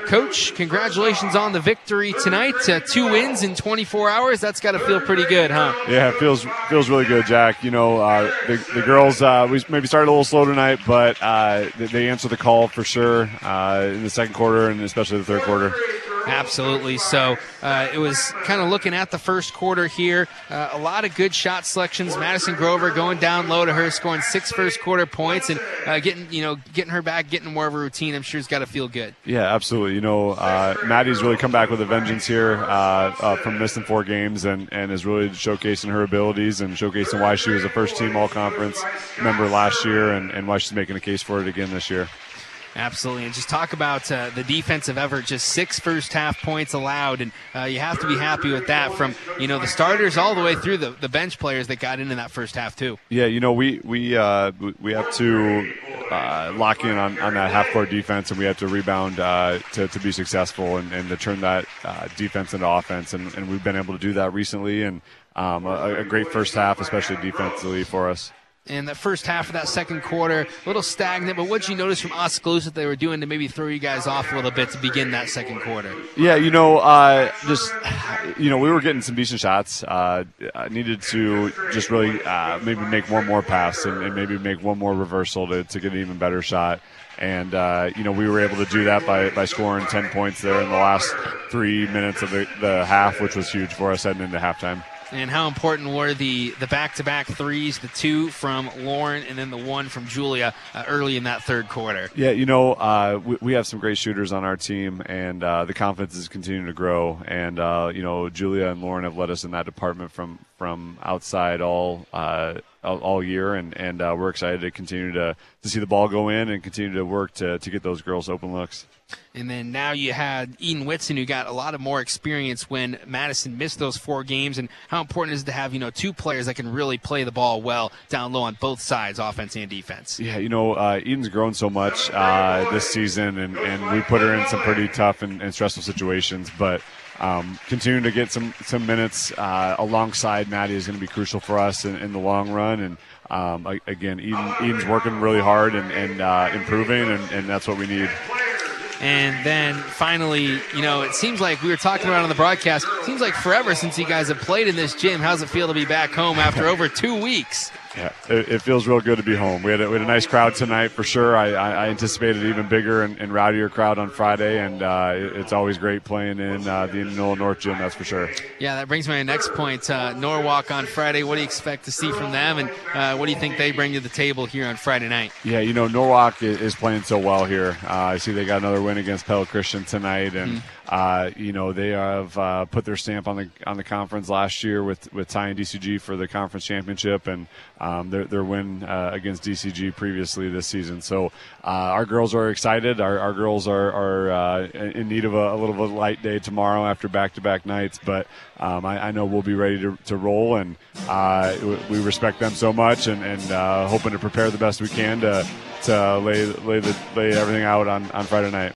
Coach, congratulations on the victory tonight. 2 wins in 24 hours. That's got to feel pretty good, huh? Yeah, it feels really good, Jack. You know, the girls, we maybe started a little slow tonight, but they answered the call for sure in the second quarter and especially the third quarter. Absolutely. So it was kind of looking at the first quarter here. A lot of good shot selections. Madison Grover going down low to her, scoring 6 first quarter points and getting her back, getting more of a routine. I'm sure it's got to feel good. Yeah, absolutely. You know, Maddie's really come back with a vengeance here from missing 4 games and is really showcasing her abilities and showcasing why she was a first-team all-conference member last year and why she's making a case for it again this year. Absolutely, and just talk about the defensive effort, just 6 first-half points allowed, and you have to be happy with that from, the starters all the way through the bench players that got into that first half too. Yeah, we have to lock in on that half-court defense, and we have to rebound to be successful and to turn that defense into offense, and we've been able to do that recently, and a great first half, especially defensively for us. And the first half of that second quarter, a little stagnant, but what did you notice from Oskaloosa that they were doing to maybe throw you guys off a little bit to begin that second quarter? Yeah, we were getting some decent shots. Needed to just really maybe make one more pass and maybe make one more reversal to get an even better shot. And, we were able to do that by scoring 10 points there in the last 3 minutes of the half, which was huge for us heading into halftime. And how important were the back-to-back threes, the 2 from Lauren and then the 1 from Julia early in that third quarter? Yeah, we have some great shooters on our team, and the confidence is continuing to grow. And, Julia and Lauren have led us in that department from outside all year, and we're excited to continue to see the ball go in and continue to work to get those girls open looks. And then now you had Eden Whitson, who got a lot of more experience when Madison missed those 4 games. And how important is it to have, 2 players that can really play the ball well down low on both sides, offense and defense? Yeah, Eden's grown so much this season, and we put her in some pretty tough and stressful situations. But continuing to get some minutes alongside Maddie is going to be crucial for us in the long run. And again, Eden's working really hard and improving, and that's what we need. And then finally, it seems like we were talking about on the broadcast, it seems like forever since you guys have played in this gym. How's it feel to be back home after over 2 weeks? Yeah, it feels real good to be home. We had a nice crowd tonight for sure. I anticipated an even bigger and rowdier crowd on Friday, and it's always great playing in the Indianola North Gym, that's for sure. Yeah, that brings me to my next point. Norwalk on Friday, what do you expect to see from them, and what do you think they bring to the table here on Friday night? Yeah, Norwalk is playing so well here. I see they got another win against Pella Christian tonight, and they have put their stamp on the conference last year with tying DCG for the conference championship, and their win against DCG previously this season. So our girls are excited. Our girls are in need of a little bit of a light day tomorrow after back-to-back nights, but I know we'll be ready to roll, and we respect them so much, and hoping to prepare the best we can to lay everything out on Friday night.